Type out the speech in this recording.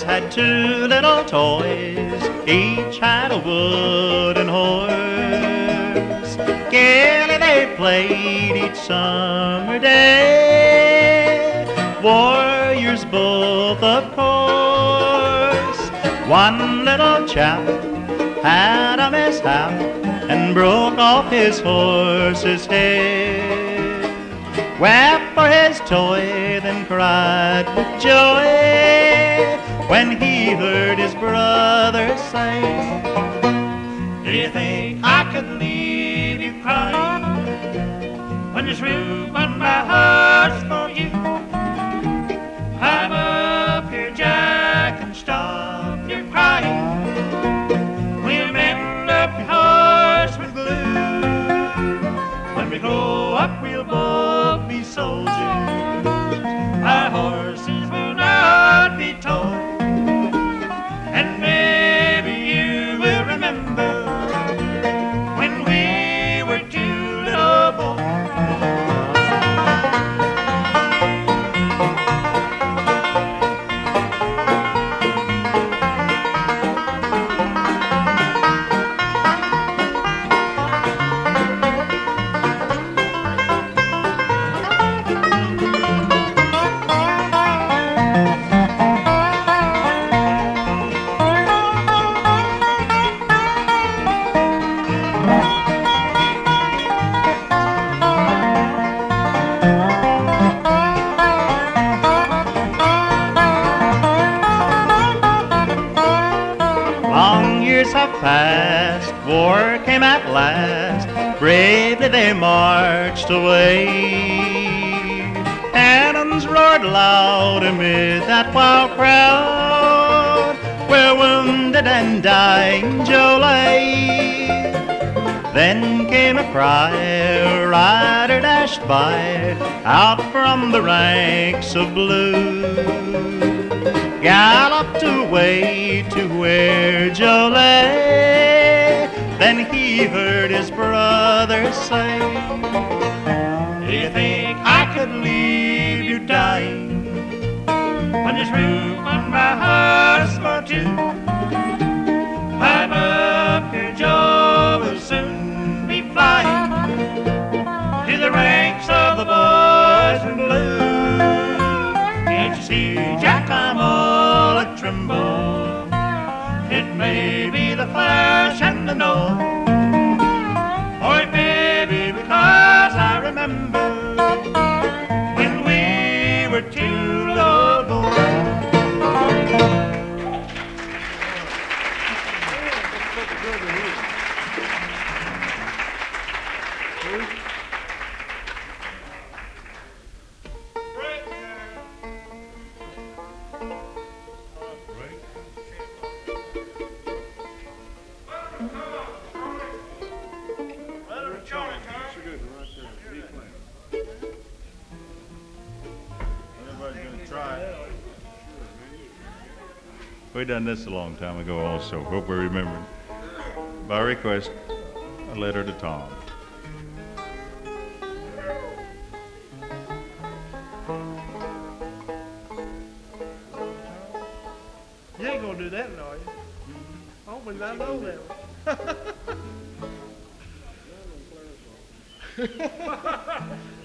had two little toys, each had a wooden horse. Gaily they played each summer day, warriors both of course. One little chap had a mishap and broke off his horse's head. Wept for his toy, then cried with joy when he heard his brother say, "Do you think I could leave you crying when there's room on my heart for you? Climb up here, Jack, and stop your crying. We'll mend up your horse with glue. When we grow up, we'll both be soldiers. Our horses will not be told. And maybe you will remember when we were two little boys." Long years have passed, war came at last, bravely they marched away. Cannons roared loud amid that wild crowd, where wounded and dying Joe lay. Then came a cry, a rider dashed by, out from the ranks of blue. Galloped away to where Joe lay. Then he heard his brother say, "Do you think I could leave you dying when there's room on my horse for two? Climb up here, Joe, we'll soon be flying to the ranks of the boys in blue. Can't you see, Jack, I'm all a-tremble. It may be the flash and the noise, or it may be because I remember when we were two little boys." We done this a long time ago also. Hope we remember. By request, a letter to Tom. You ain't gonna do that, are you? I don't believe I know that.